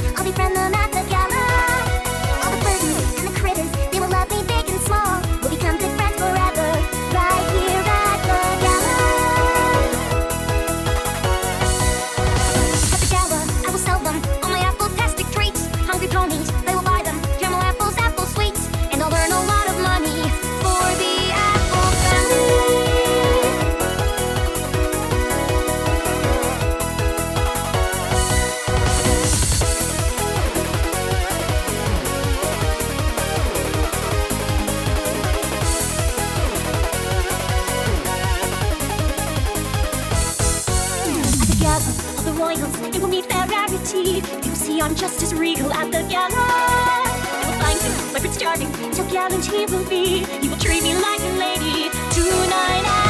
I'll befriend them at the gala. All the birdies and the critters, they will love me big and small. We'll become good friends forever, right here at the gala. At the gala, I will sell them all my apple-tastic treats. Hungry ponies, they will buy them. Caramel apples, apple sweets, and I'll earn a lot of money for the Apple family. Of the royals, it will meet their rarity. You will see I'm just as regal at the gala. I will find you, my Prince Charming, so gallant he will be. He will treat me like a lady tonight.